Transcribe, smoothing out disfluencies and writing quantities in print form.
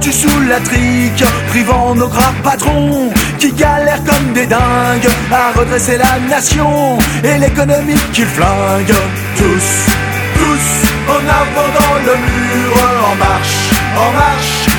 foutus sous la trique, privant nos graves patrons qui galèrent comme des dingues à redresser la nation et l'économie qu'ils flinguent. Tous en avant dans le mur, en marche,